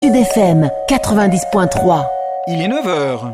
Sud FM 90.3. Il est 9h.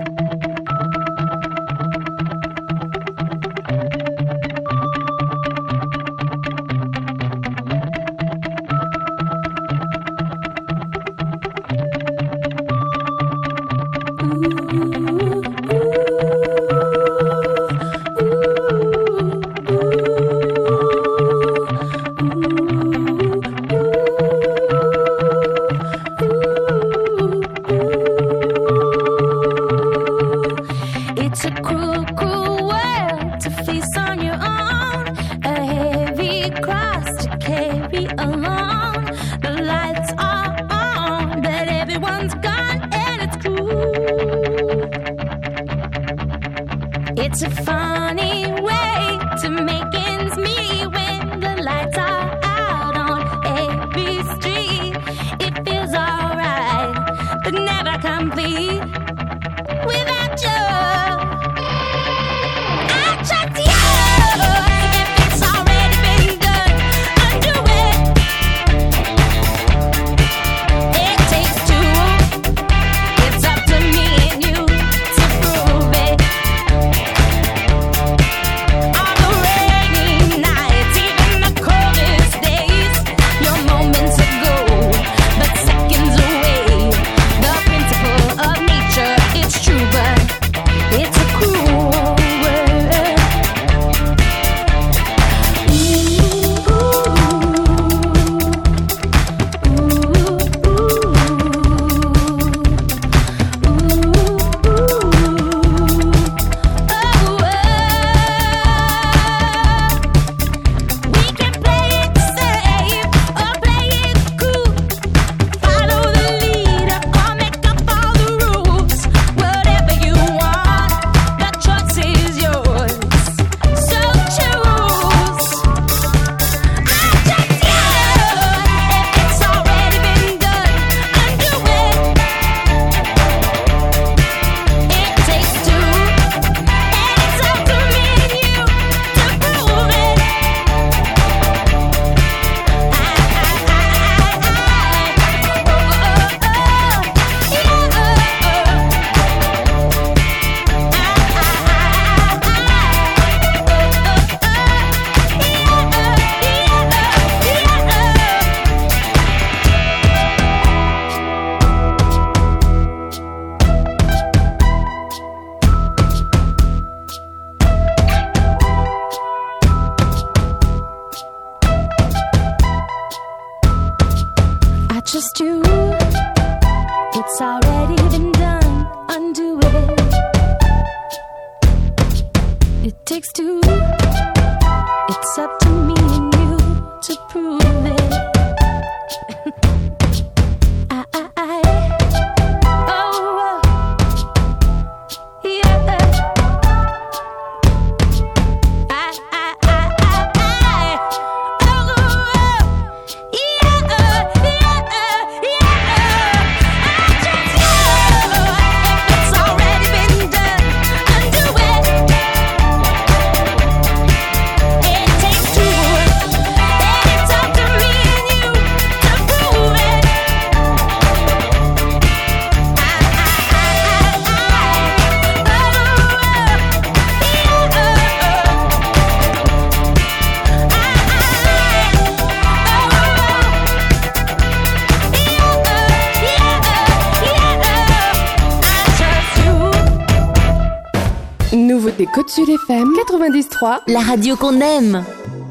Nouveauté Côte Sud FM 90.3, la radio qu'on aime.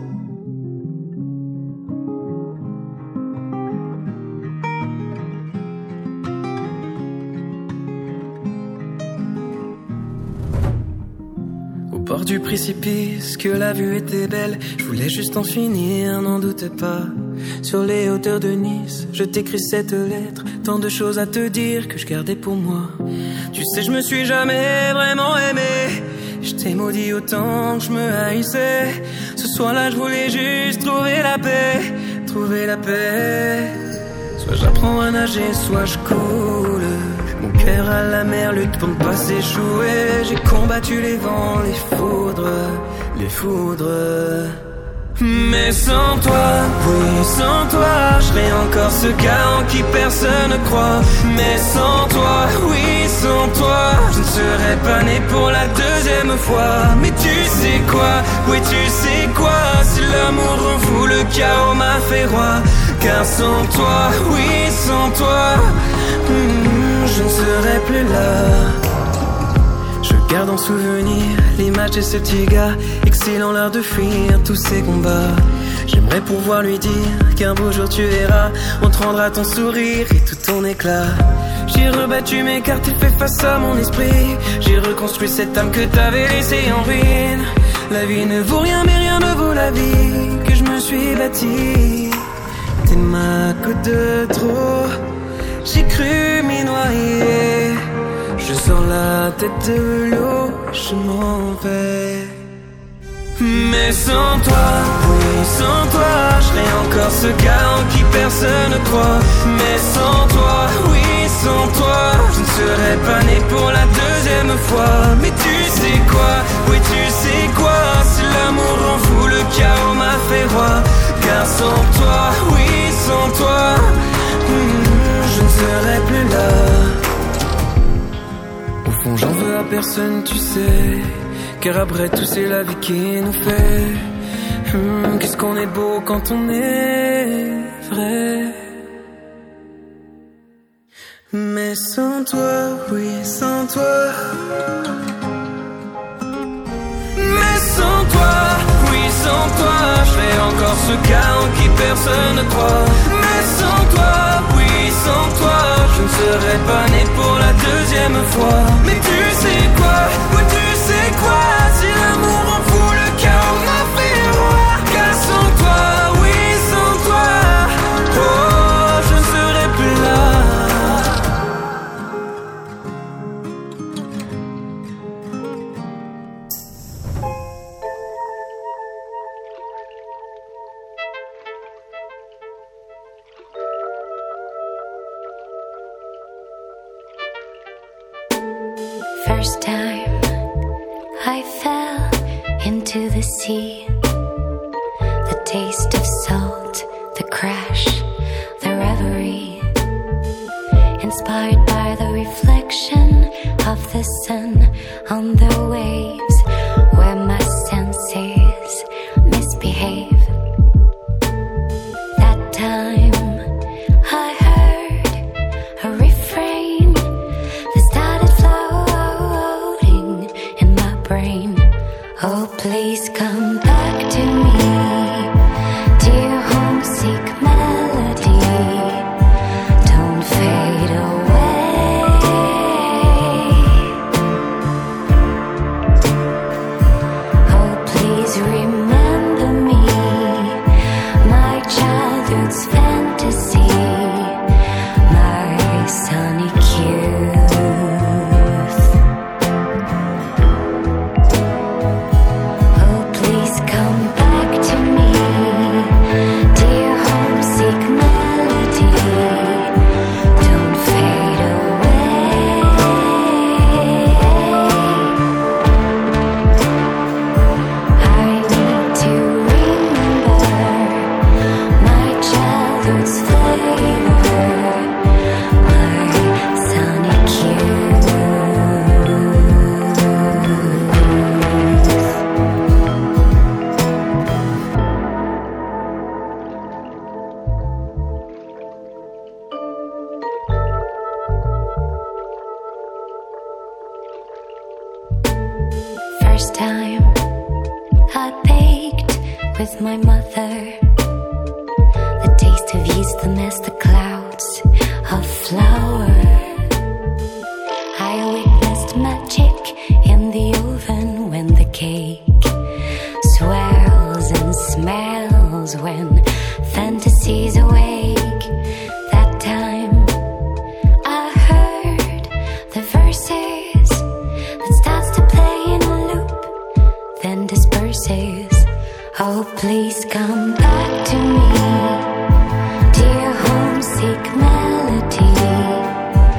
Au bord du précipice, que la vue était belle, je voulais juste en finir, n'en doute pas. Sur les hauteurs de Nice, je t'écris cette lettre, tant de choses à te dire que je gardais pour moi. Tu sais, je me suis jamais vraiment aimé, je t'ai maudit autant que je me haïssais. Ce soir-là, je voulais juste trouver la paix, trouver la paix. Soit j'apprends à nager, soit je coule. Mon cœur à la mer lutte pour ne pas s'échouer. J'ai combattu les vents, les foudres, les foudres. Mais sans toi, oui, sans toi, je serais encore ce gars en qui personne ne croit. Mais sans toi, oui, sans toi, je ne serais pas né pour la deuxième fois. Mais tu sais quoi, oui, tu sais quoi, si l'amour rend fou, le chaos m'a fait roi. Car sans toi, oui, sans toi, je ne serais plus là. Je garde en souvenir l'image de ce petit gars, exhalant l'art de fuir tous ses combats. J'aimerais pouvoir lui dire qu'un beau jour tu verras, on te rendra ton sourire et tout ton éclat. J'ai rebattu mes cartes et fait face à mon esprit. J'ai reconstruit cette âme que t'avais laissée en ruine. La vie ne vaut rien mais rien ne vaut la vie que je me suis bâtie. T'es ma goutte de trop, j'ai cru m'y noyer. Je sors la tête de l'eau, je m'en vais. Mais sans toi, oui, sans toi, je serais encore ce gars en qui personne ne croit. Mais sans toi, oui, sans toi, je ne serais pas né pour la deuxième fois. Mais tu sais quoi, oui, tu sais quoi, si l'amour rend fou, le chaos m'a fait roi. Car sans toi, oui, sans toi, je ne serais plus là. Au fond j'en veux à personne tu sais, car après tout c'est la vie qui nous fait. Qu'est-ce qu'on est beau quand on est vrai. Mais sans toi, oui sans toi. Mais sans toi, oui sans toi, je serais encore ce gars en qui personne ne croit. Mais sans toi, oui sans toi, je ne serais pas né pour la deuxième fois. Mais tu sais quoi, oui tu sais quoi, si l'amour en fou, le chaos m'a fait roi. Car sans toi, oui sans toi, oh je ne serais plus là. First time I fell into the sea, the taste of salt, the crash, the reverie, inspired by the reflection of the sun on the waves where my senses misbehave. That time I heard a refrain that started floating in my brain. Oh, please come back to me, dear homesick melody. Don't fade away. Oh, please remember me, my childhood's fantasy, my sonic youth. Oh, please come back to me, dear homesick melody. Don't fade away. I need to remember my childhood's flavor, my sonic youth. First time I baked with my mother, the taste of yeast, the mess, the clouds of flour. I witnessed magic in the oven when the cake swirls and smells, when fantasies awake. That time I heard the verses that starts to play in a loop, then disperses. Oh, please come back to me, dear homesick melody.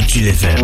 Côte Sud FM.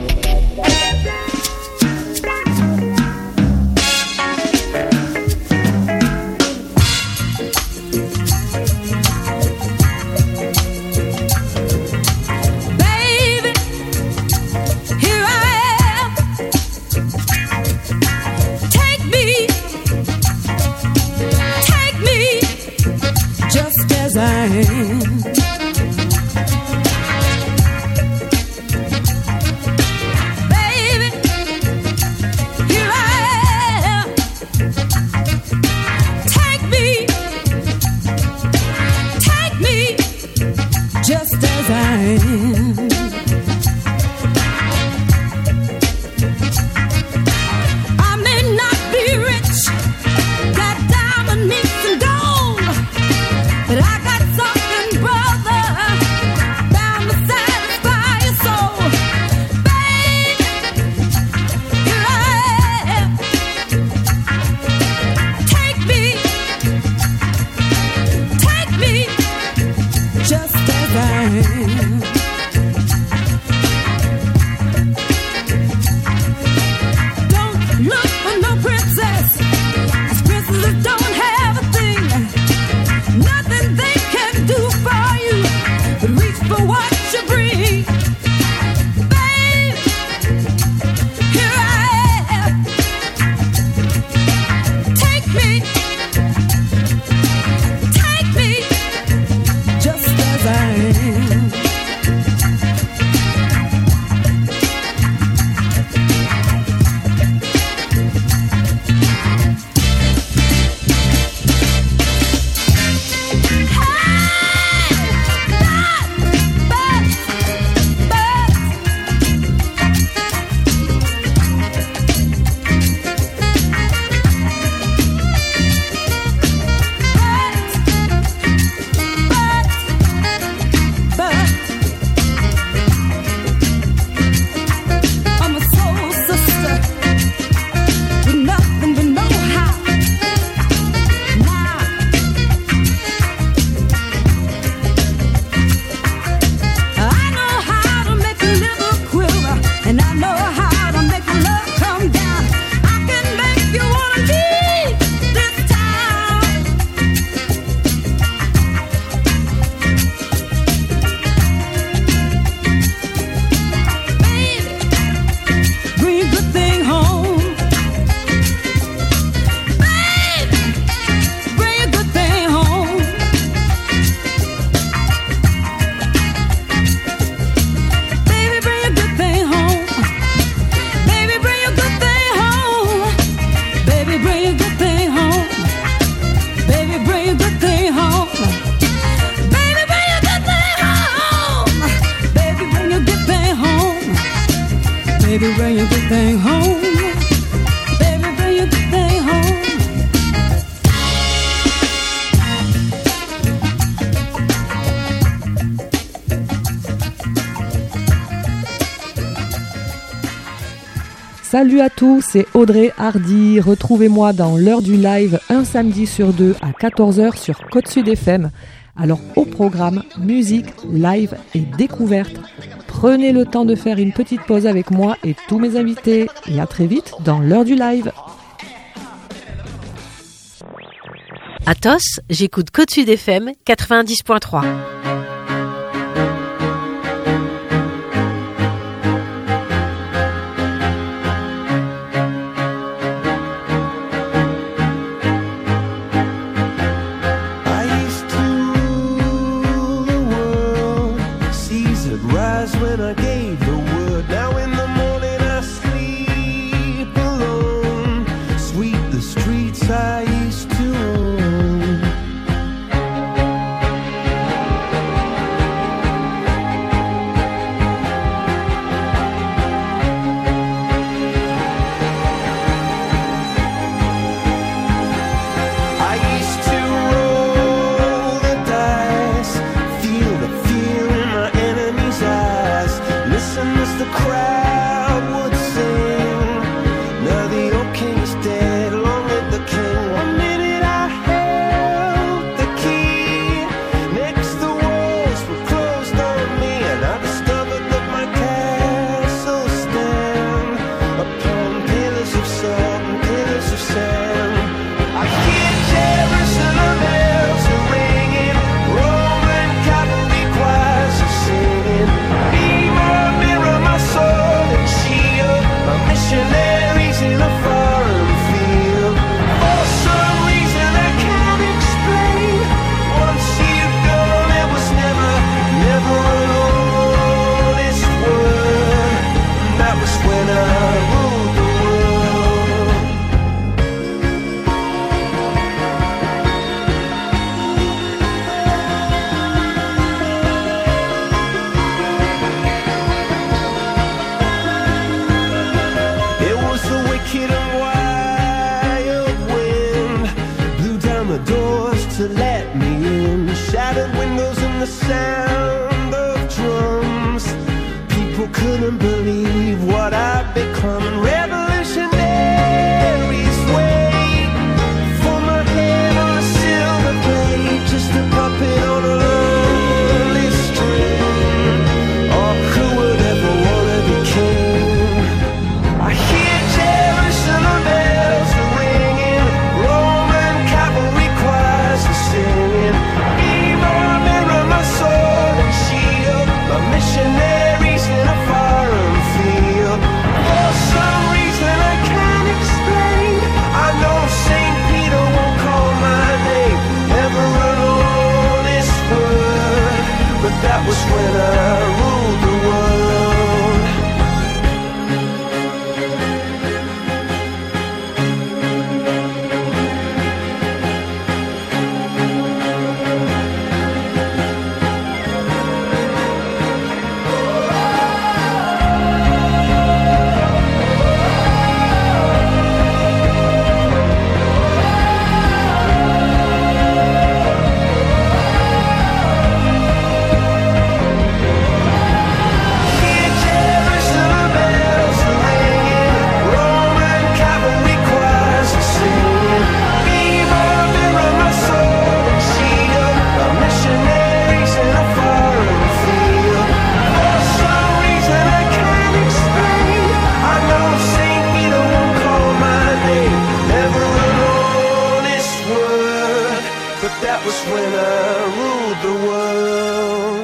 Baby, bring your good thing home. Baby, bring your good thing home. Salut à tous, c'est Audrey Hardy. Retrouvez-moi dans l'heure du live un samedi sur deux à 14h sur Côte Sud FM. Alors au programme, musique, live et découverte. Prenez le temps de faire une petite pause avec moi et tous mes invités. Et à très vite dans l'heure du live. Athos, j'écoute Côte Sud FM 90.3. Next the walls were closed on me, and I discovered that my cat sound of drums. People couldn't believe what I'd become. Revolutionaries wait for my head on a silver plate, just a puppet on a lonely string. Oh, who would ever want to be king? I hear Jerusalem bells are ringing, Roman cavalry choirs are singing. Viva, mirror, my sword and shield, my missionaries in a foreign field. For some reason I can't explain, I know St. Peter won't call my name ever on this word, but that was when I ruled the world. Hear Jerusalem bells are ringing, Roman cavalry choirs are singing. Viva, mirror, my sword and shield, my missionaries in a foreign field. For some reason I can't explain, I know St. Peter won't call my name, never an honest word, but that was when I ruled the world.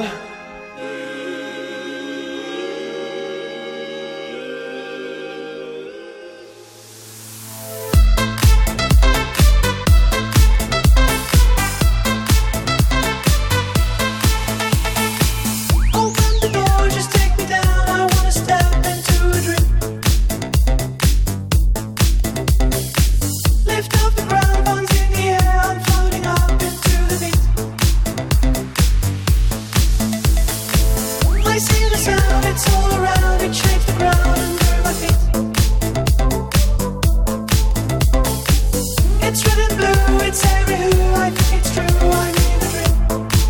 Open the door, just take me down, I wanna step into a dream. Lift up the ground, arms in the air, I'm floating up into the beat. I see the sound, it's all around, it shakes the ground under my feet. It's red and blue, it's every who, I think it's true, I'm in a dream.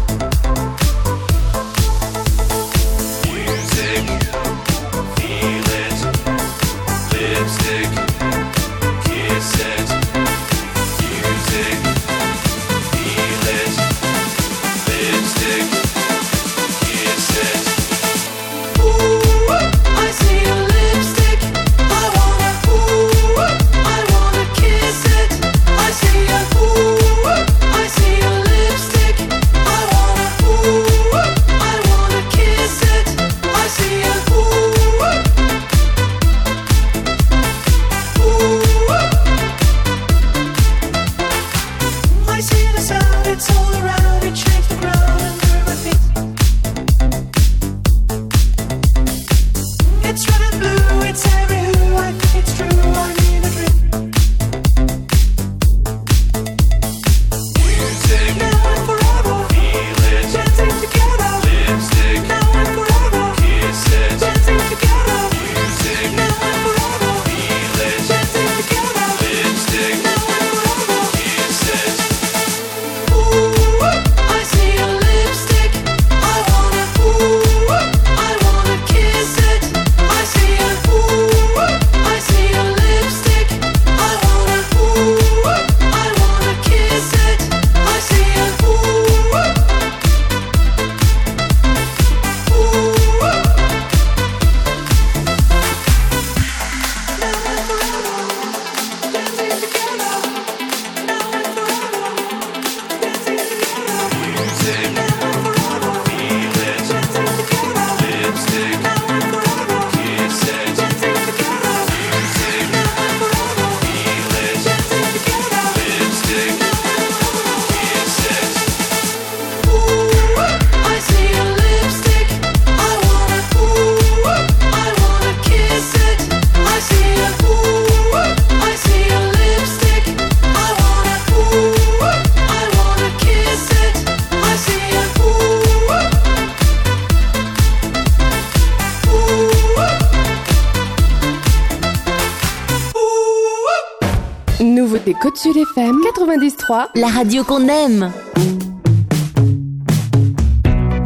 Music, feel it. Lipstick, kiss it. Music, feel it. Lipstick, kiss it. Ooh, I see your lipstick, I wanna, ooh, I wanna kiss it. I see your, ooh, I see your lipstick, I wanna, ooh, I wanna kiss it. I see your, ooh, I see the sound, it's all around, it shakes the ground under my feet. It's red and blue, it's every who, I think it's true, I'm in a dream. Music, Now and forever, feel it. dancing together. Lipstick, Now and forever, kiss it. dancing together. Music, Now and forever, feel it. dancing together. Lipstick, Now and forever. kiss it. Ooh, I see your lipstick, I wanna, ooh, I wanna kiss it. I see your, ooh, I see your lipstick, I wanna, ooh, I wanna kiss it. I see your, ooh, now and forever, dancing together. Now and forever, dancing together. Music, Now and forever, feel it. dancing together. Lipstick, Now and forever, kiss it. dancing together. Music, Now and forever, feel it. dancing together. Lipstick, kiss it. Ooh, I see your lipstick, I wanna, ooh, I wanna kiss it. I see your, ooh, I see your lipstick, I wanna, ooh, I wanna kiss it. I see your, ooh, Nouveauté Côte Sud FM 93. La radio qu'on aime.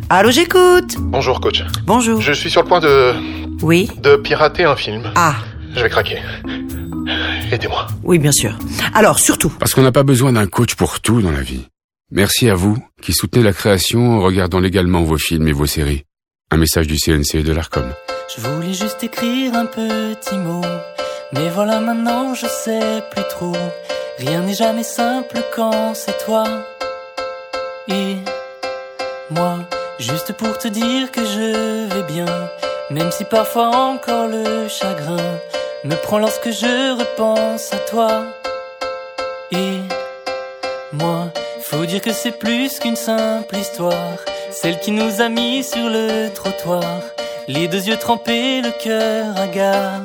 Allô, j'écoute. Bonjour coach. Bonjour. Je suis sur le point de Oui. pirater un film. Ah, Je vais craquer. Aidez-moi. oui, bien sûr. Alors, surtout, Parce qu'on n'a pas besoin d'un coach pour tout dans la vie. Merci à vous qui soutenez la création en regardant légalement vos films et vos séries. Un message du CNC et de l'ARCOM. Je voulais juste écrire un petit mot, mais voilà maintenant je sais plus trop. Rien n'est jamais simple quand c'est toi et moi. Juste pour te dire que je vais bien, même si parfois encore le chagrin me prend lorsque je repense à toi et moi. Faut dire que c'est plus qu'une simple histoire, celle qui nous a mis sur le trottoir, les deux yeux trempés, le cœur hagard.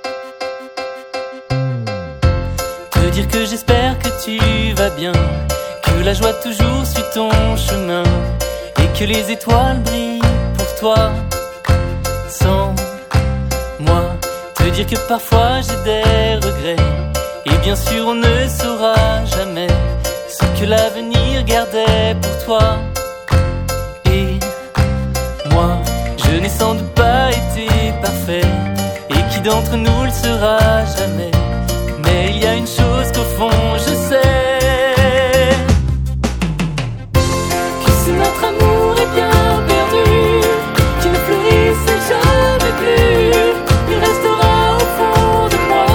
Te dire que j'espère que tu vas bien, que la joie toujours suit ton chemin, et que les étoiles brillent pour toi, sans moi. Te dire que parfois j'ai des regrets, et bien sûr on ne saura jamais ce que l'avenir gardait pour toi et moi. Je n'ai sans doute pas été parfait, et qui d'entre nous le sera jamais. Mais il y a une chose qu'au fond je sais, que si notre amour est bien perdu, qu'il ne fleurisse jamais plus, il restera au fond de moi.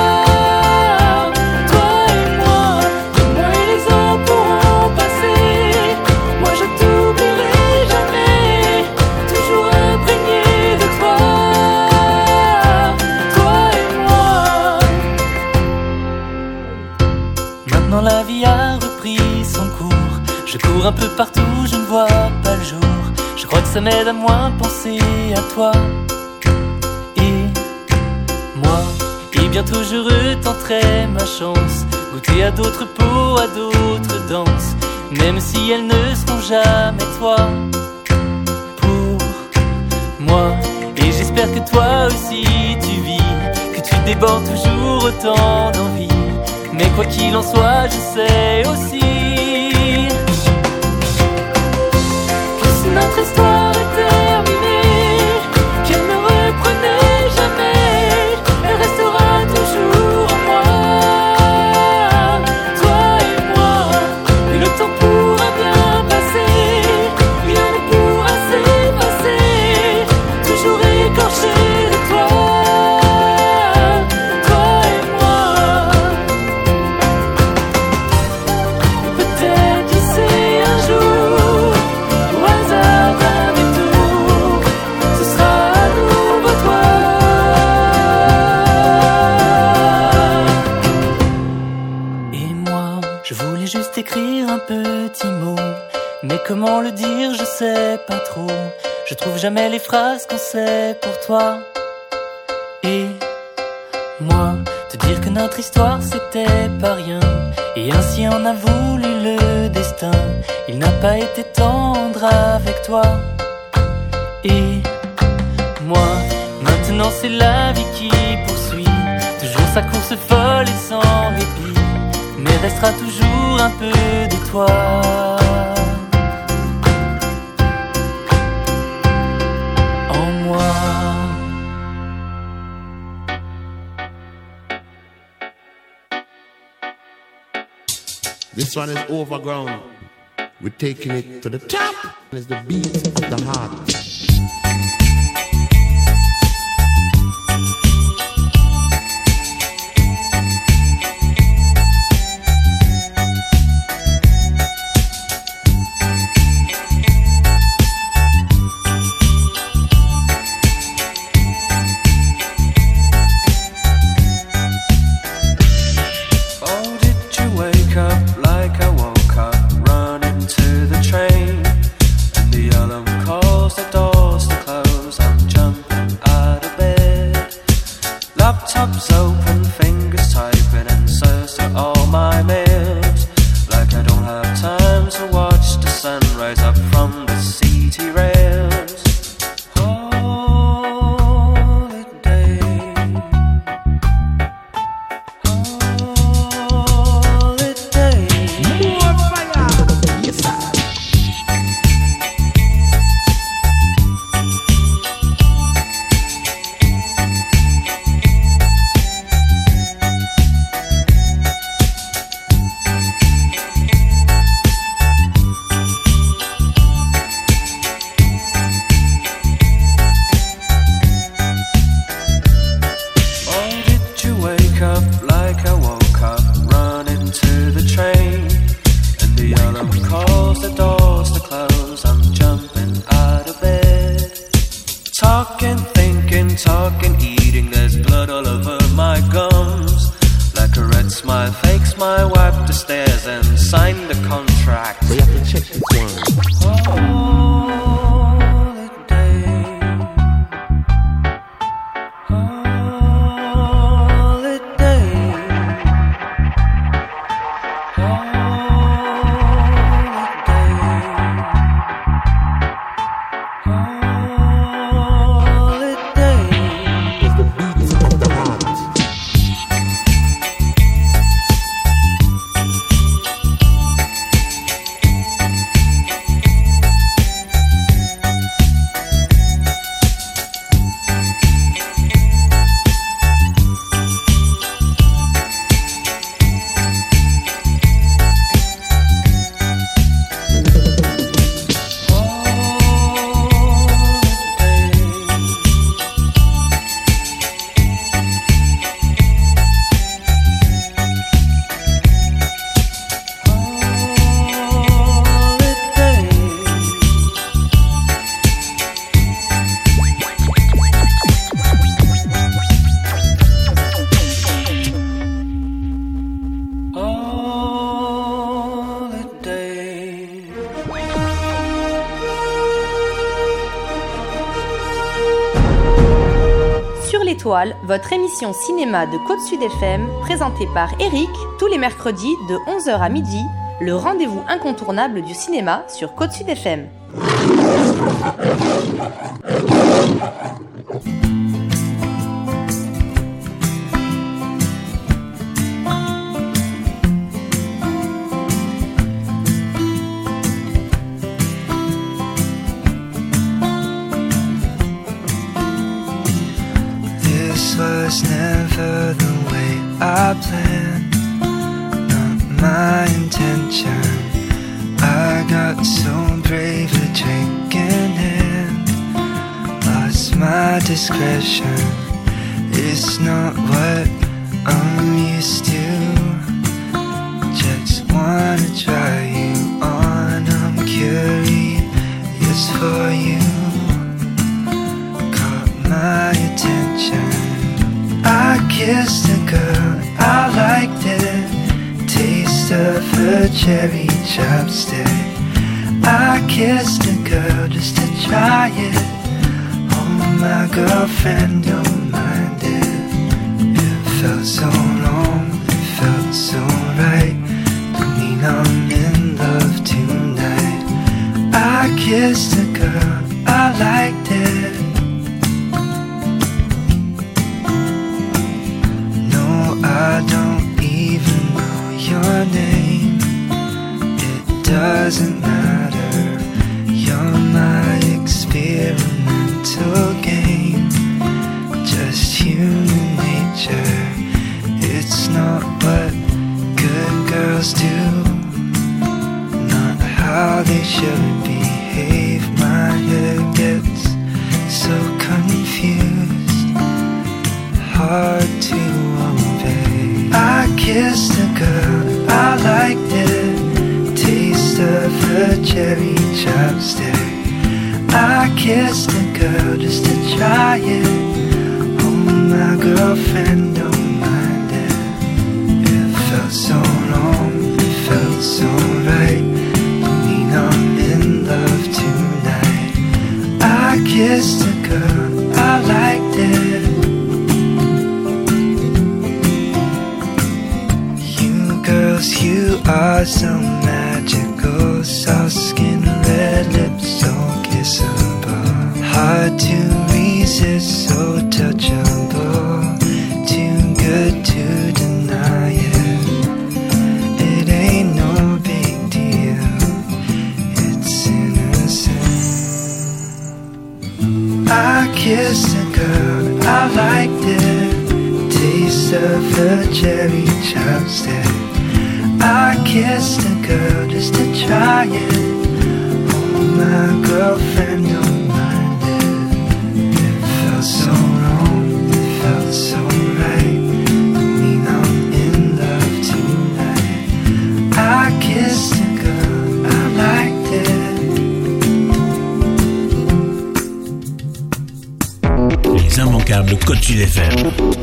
Toi et moi, les mois et les ans pourront passer, moi je t'oublierai jamais, toujours imprégné de toi, toi et moi. Maintenant la vie a repris son cours, je cours un peu partout, je ne vois pas le jour. Je crois que ça m'aide à moins penser à toi et moi. Et bientôt je retenterai ma chance, goûter à d'autres peaux, à d'autres danses, même si elles ne seront jamais toi pour moi. Et j'espère que toi aussi tu vis, que tu débordes toujours autant d'envie. Mais quoi qu'il en soit, je sais aussi que si notre histoire est terminée, qu'elle ne reprenait jamais, elle restera toujours en moi. Toi et moi, et le temps pourra bien passer, rien ne pourra s'effacer, toujours écorché de toi. Toi et moi, peut-être qui sait un jour, au hasard d'un détour, ce sera à nouveau toi. Et moi, je voulais juste écrire un petit mot, mais comment le dire, je sais pas trop. Je trouve jamais les phrases quand c'est pour toi et moi. Te dire que notre histoire c'était pas rien, et ainsi en a voulu le destin. Il n'a pas été tendre avec toi et moi. Maintenant c'est la vie qui poursuit toujours sa course folle et sans répit, mais restera toujours un peu de toi en moi. This one is overground. We're taking it to the top. It's the beat of the heart. Oh, did you wake up like I woke up, running to the train, and the alarm calls the Talking, thinking, talking, eating. There's blood all over my gums. Like a red smile, fake smile, wipe the stairs and sign the contract. So you have to check this one. Votre émission cinéma de Côte Sud FM, présentée par Eric, tous les mercredis de 11h à midi, le rendez-vous incontournable du cinéma sur Côte Sud FM. Was never the way I planned, not my intention. I got so brave a drink in hand, lost my discretion. It's not what I'm used to. Just wanna try you on. I'm curious for you. Caught my attention. I kissed a girl, I liked it. Taste of her cherry chapstick. I kissed a girl just to try it. Oh, my girlfriend don't mind it. It felt so wrong, it felt so right. Don't mean I'm in love tonight. I kissed a girl, I liked it. I don't even know your name. It doesn't matter. You're my experimental game. Just human nature. It's not what good girls do, not how they should behave. My head gets so confused, hard to obey. I kissed a girl, I liked it. Taste of her cherry chapstick. I kissed a girl just to try it. Oh, my girlfriend don't mind it. It felt so wrong, it felt so right. Don't mean I'm in love tonight. I kissed a girl, I liked it. You are so magical, soft skin, red lips, so kissable. Hard to resist, so touchable. Too good to deny it. It ain't no big deal, it's innocent. I kissed a girl, I liked it. Taste of her cherry chapstick. I kissed a girl just to try it. Oh, my girlfriend don't mind it. It felt so wrong, it felt so right. I mean I'm in love tonight. I kissed a girl, I liked it. immanquables Côte Sud FM.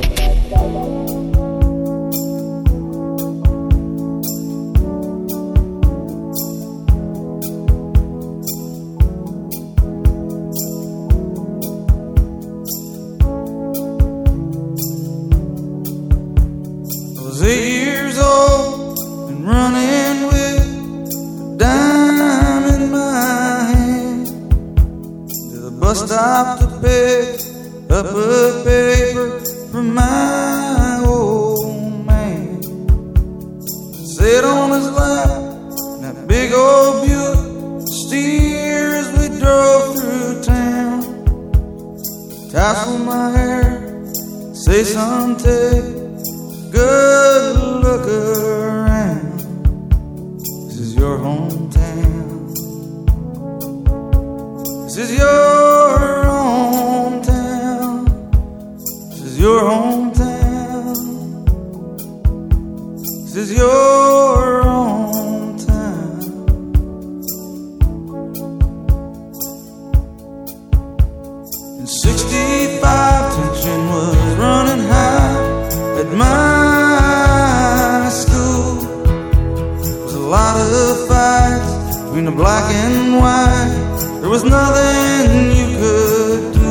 Stop to pick up a paper from my old man. Sit on his lap in that big old Buick, steer as we drove through town. Tassel my hair, say son, take a good look around. This is your hometown. This is your your hometown. This is your hometown. In '65, tension was running high at my school. There was a lot of fights between the black and white. There was nothing you could do.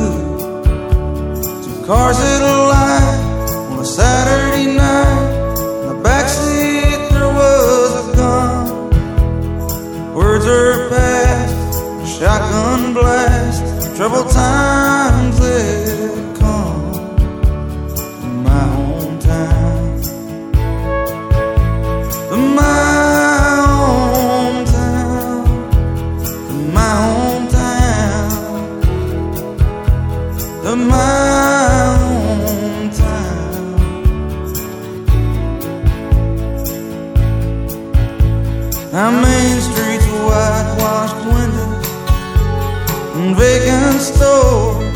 Cars at a light on a Saturday night. In the backseat there was a gun. Words are past, shotgun blast. Troubled times that come in my hometown. In my hometown. In my hometown. In my our main streets, whitewashed windows and vacant stores.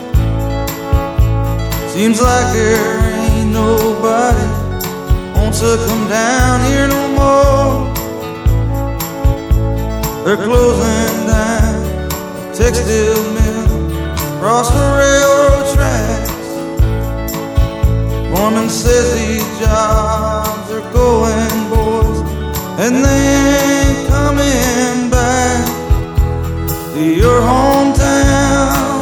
Seems like there ain't nobody wants to come down here no more. They're closing down the textile mill across the railroad tracks. Foreman says these jobs are going, boys, and they ain't coming back to your hometown,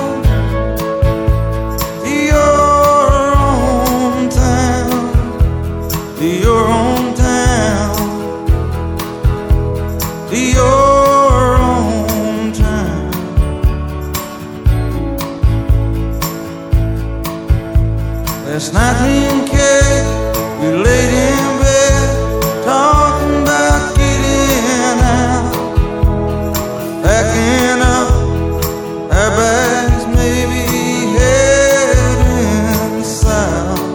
to your hometown, to your hometown, to your hometown. Last night me and Kate, we laid in bed talking about getting out, packing up our bags, maybe heading south.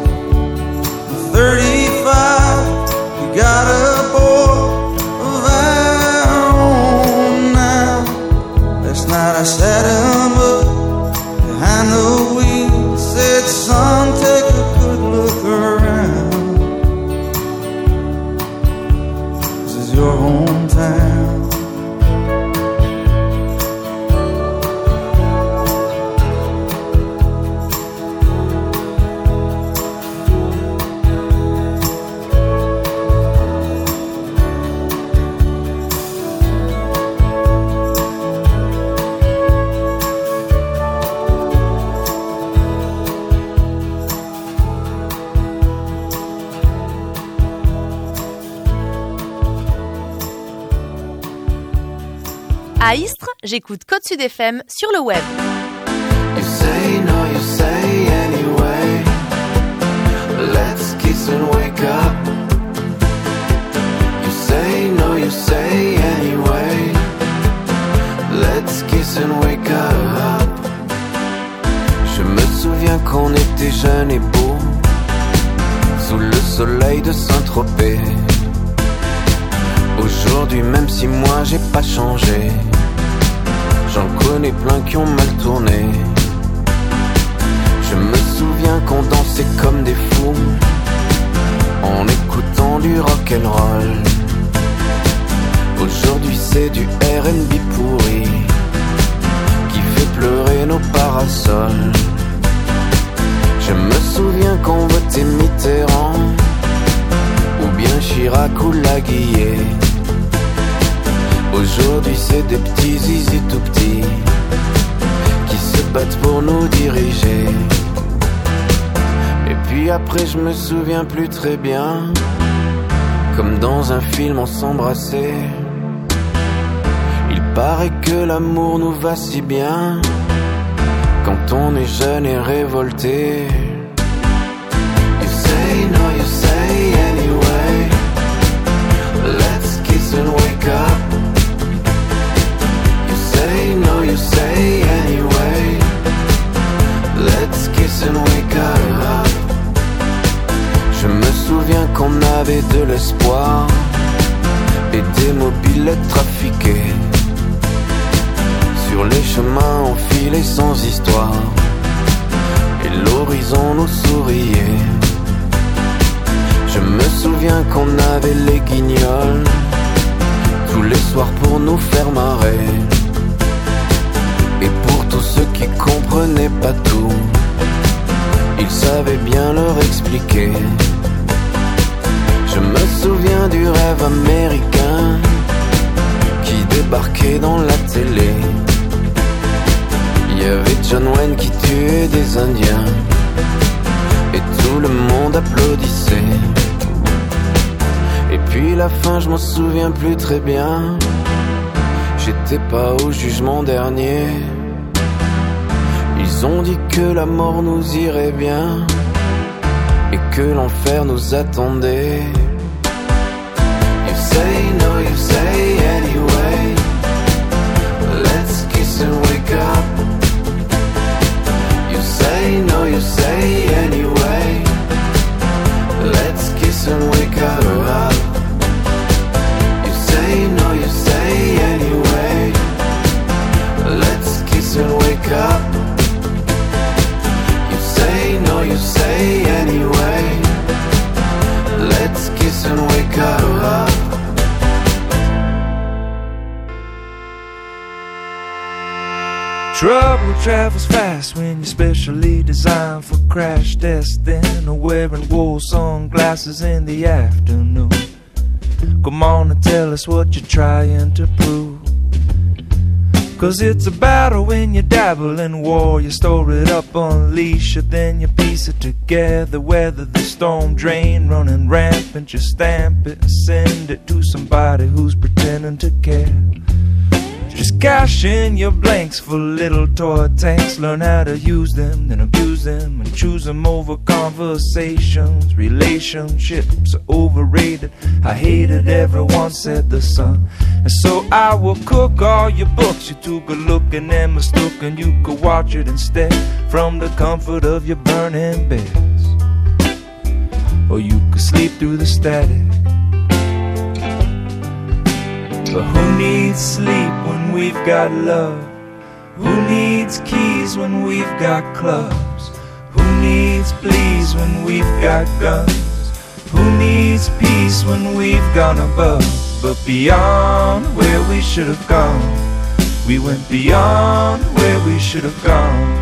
35, we got a boy of our own now. Last night I sat him up behind the wheel, said, son, take a good look around. Your hometown. À Istres, j'écoute Côte Sud FM sur le web. You say no, you say anyway. Let's kiss and wake up. You say no, you say anyway. Let's kiss and wake up. Je me souviens qu'on était jeunes et beaux, sous le soleil de Saint-Tropez. Aujourd'hui, même si moi j'ai pas changé, j'en connais plein qui ont mal tourné. Je me souviens qu'on dansait comme des fous en écoutant du rock'n'roll. Aujourd'hui c'est du R&B pourri qui fait pleurer nos parasols. qu'on votait Mitterrand, ou bien Chirac ou Laguillet. Aujourd'hui c'est des petits zizi tout petits qui se battent pour nous diriger. Et puis après je me souviens plus très bien, comme dans un film on s'embrassait. Il paraît que l'amour nous va si bien quand on est jeune et révolté. You say no, you say anyway. Let's kiss and wake up. You say no, you say anyway. Let's kiss and wake up. Je me souviens qu'on avait de l'espoir et des mobylettes trafiquées. Sur les chemins on filait sans histoire et l'horizon nous souriait. Je me souviens qu'on avait les guignols tous les soirs pour nous faire marrer. Et pour tous ceux qui comprenaient pas tout, ils savaient bien leur expliquer. Je me souviens du rêve américain qui débarquait dans la télé. Il y avait John Wayne qui tuait des Indiens et tout le monde applaudissait. Et puis la fin je m'en souviens plus très bien. J'étais pas au jugement dernier. Ils ont dit que la mort nous irait bien et que l'enfer nous attendait. You say no, you say anyway. Let's kiss and wake up. You say no, you say anyway. Let's kiss and wake up. You say no, you say anyway. Let's kiss and wake up. You say no, you say anyway. Let's kiss and wake up. Trouble travels fast when you're specially designed for crash testing or wearing wool sunglasses in the afternoon. Come on and tell us what you're trying to prove. 'Cause it's a battle when you dabble in war. You store it up, unleash it, then you piece it together. Weather the storm, drain, running rampant. Just stamp it and send it to somebody who's pretending to care. Just cash in your blanks for little toy tanks. Learn how to use them, then abuse them, and choose them over conversations. Relationships are overrated. I hate it, everyone said the sun. And so I will cook all your books. You're too good looking and mistaken. You could watch it instead from the comfort of your burning beds. Or you could sleep through the static. But who needs sleep when we've got love? Who needs keys when we've got clubs? Who needs pleas when we've got guns? Who needs peace when we've gone above? But beyond where we should have gone, we went beyond where we should have gone.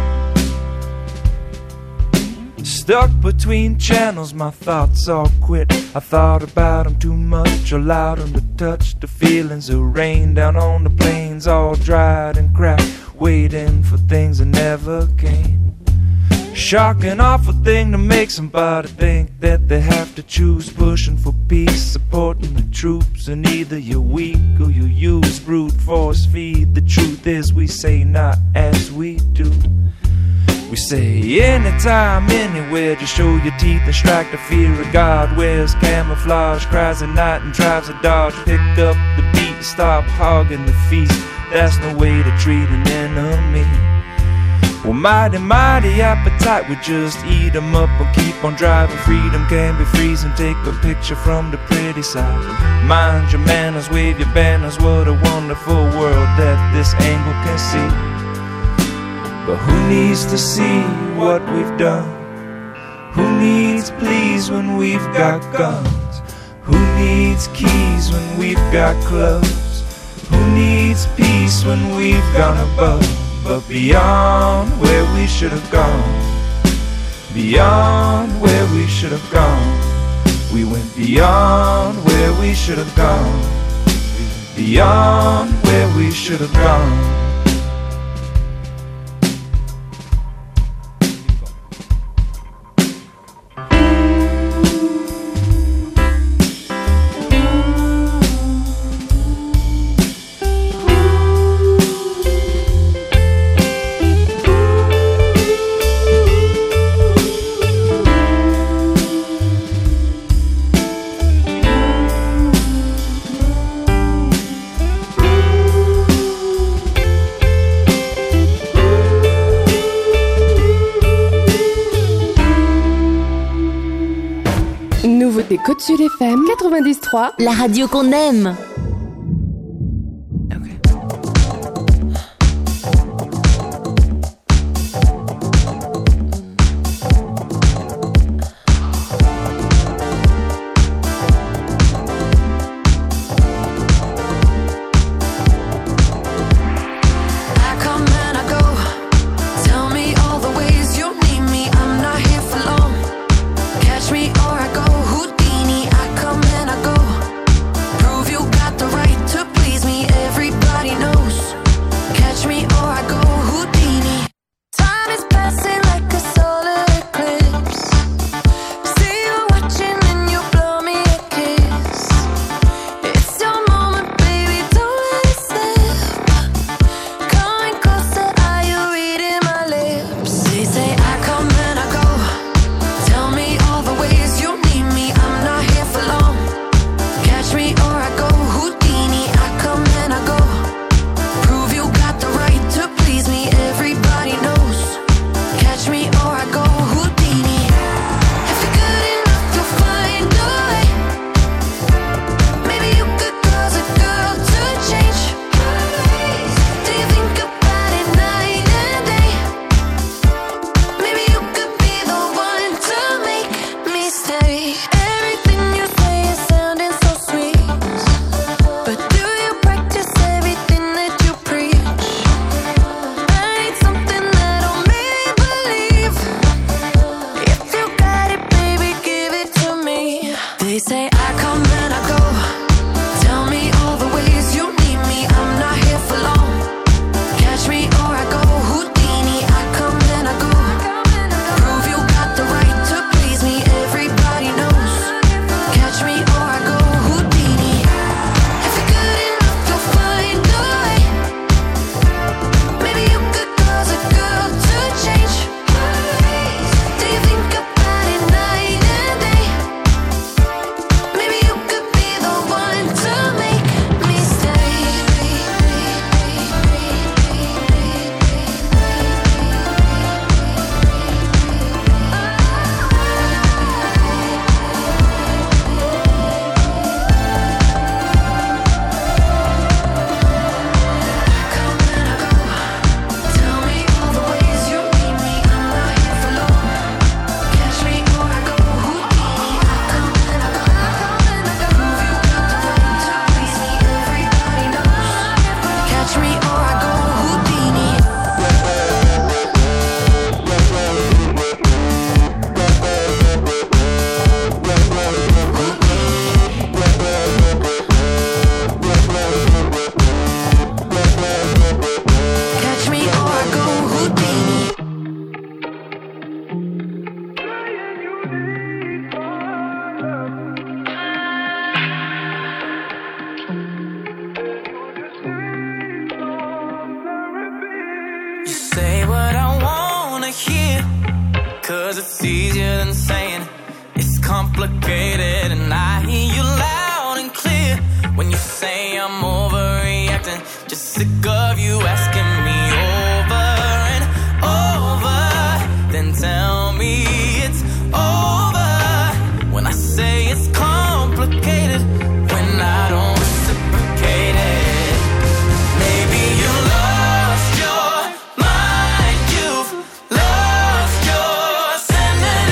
Stuck between channels, my thoughts all quit. I thought about them too much, allowed them to touch the feelings of rain down on the plains, all dried and cracked, waiting for things that never came. Shocking, awful thing to make somebody think that they have to choose. Pushing for peace, supporting the troops, and either you're weak or you use brute force feed. The truth is we say not as we do. We say anytime, anywhere, just show your teeth and strike the fear of God. Wears camouflage, cries at night and tries to dodge. Pick up the beat, stop hogging the feast. That's no way to treat an enemy. Well, mighty appetite, we just eat 'em up or keep on driving. Freedom can be freezing, take a picture from the pretty side. Mind your manners, wave your banners, what a wonderful world that this angle can see. But who needs to see what we've done? Who needs pleas when we've got guns? Who needs keys when we've got clubs? Who needs peace when we've gone above? But beyond where we should have gone, beyond where we should have gone. We went beyond where we should have gone. Beyond where we should have gone. Nouveauté Côte Sud FM 93, la radio qu'on aime. Lost your mind, you've lost your sanity.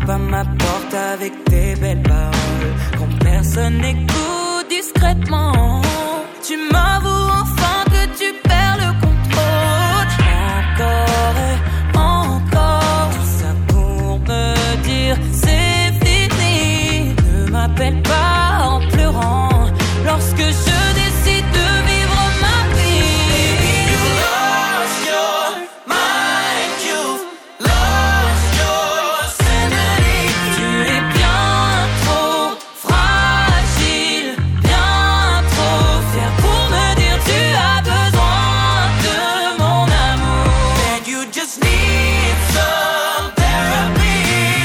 pas ma porte avec tes belles paroles. Quand personne n'écoute discrètement, tu m'avoues enfin que tu perds le contrôle. Encore et encore, tout ça pour me dire c'est fini. Ne m'appelle pas en pleurant lorsque je décide de vivre ma vie. You lost your mind, you've lost your sanity. Tu es bien trop fragile, bien trop fier pour me dire tu as besoin de mon amour. And you just need some therapy.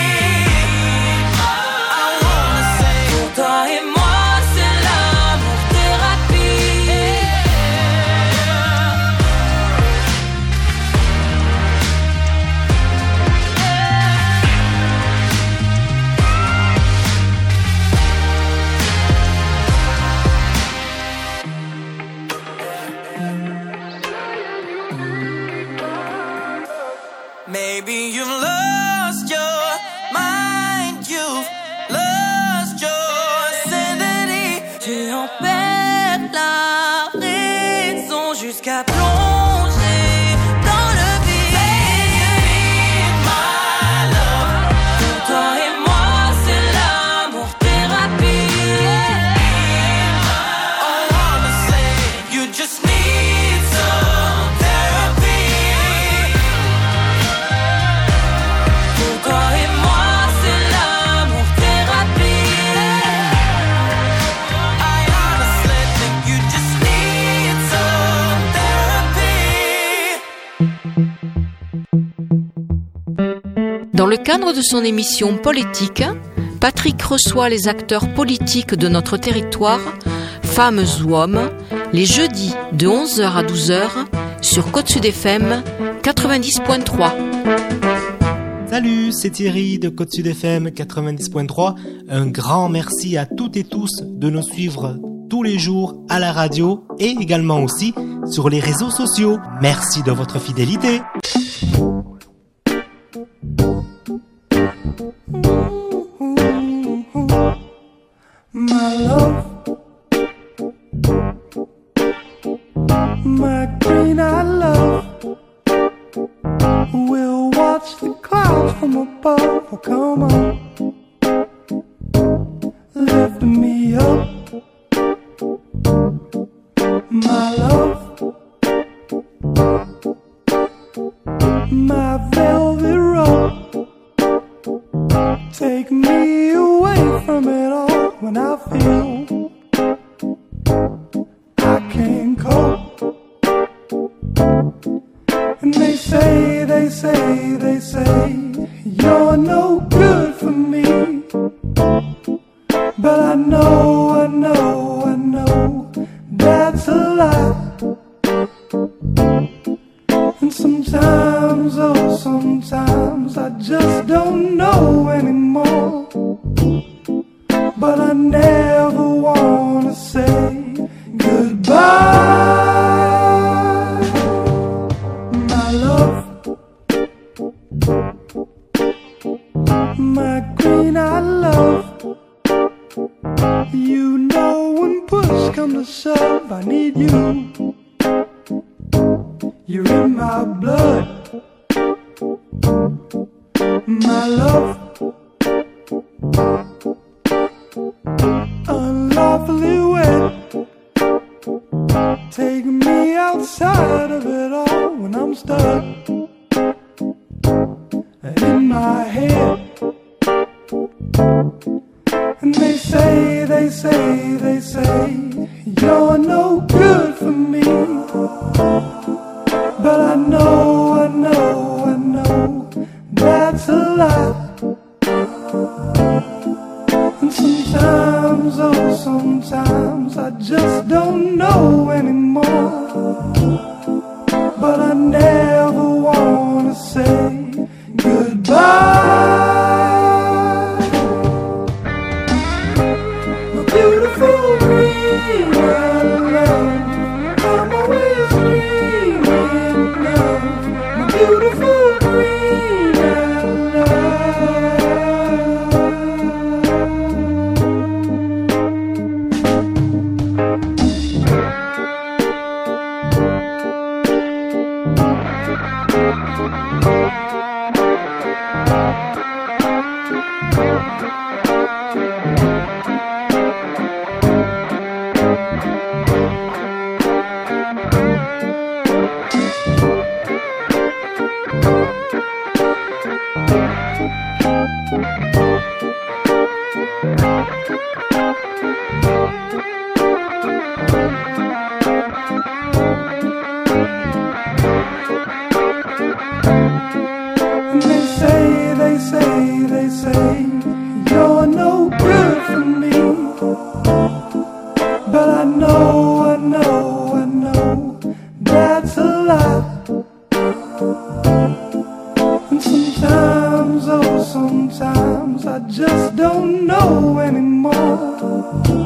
I wanna say, pour toi et moi c'est l'amour thérapie. Maybe you've lost your mind, you've lost your sanity. Tu en perds la raison jusqu'à plonger dans le vide. My love, pour toi et moi c'est l'amour thérapie. I wanna say, you just need some therapy. Pour toi et moi c'est l'amour thérapie. I honestly think you just need some therapy. Dans le cadre de son émission Politique, Patrick reçoit les acteurs politiques de notre territoire, femmes ou hommes, les jeudis de 11h à 12h sur Côte Sud FM 90.3. Salut, c'est Thierry de Côte Sud FM 90.3. Un grand merci à toutes et tous de nous suivre tous les jours à la radio et également aussi sur les réseaux sociaux. Merci de votre fidélité. My love, my green-eyed love, we'll watch the clouds from above. Oh, come on, lift me up, my love, my velvet rope, take me away from it all when I feel I can't cope. And they say you're no good for me. But I know that's a lie. And sometimes, oh sometimes I just don't know anymore. But I never wanna say goodbye. My love, my green-eyed love, you know when push comes to shove, I need you. You're in my blood, my love. Unlawfully wet, take me outside of it all when I'm stuck in my head. And they say you're no good for me. But I know that's a lie. And sometimes, oh sometimes I just don't know anymore. But I never wanna say goodbye. My beautiful green love, I'm always dreaming of my beautiful green love. know anymore.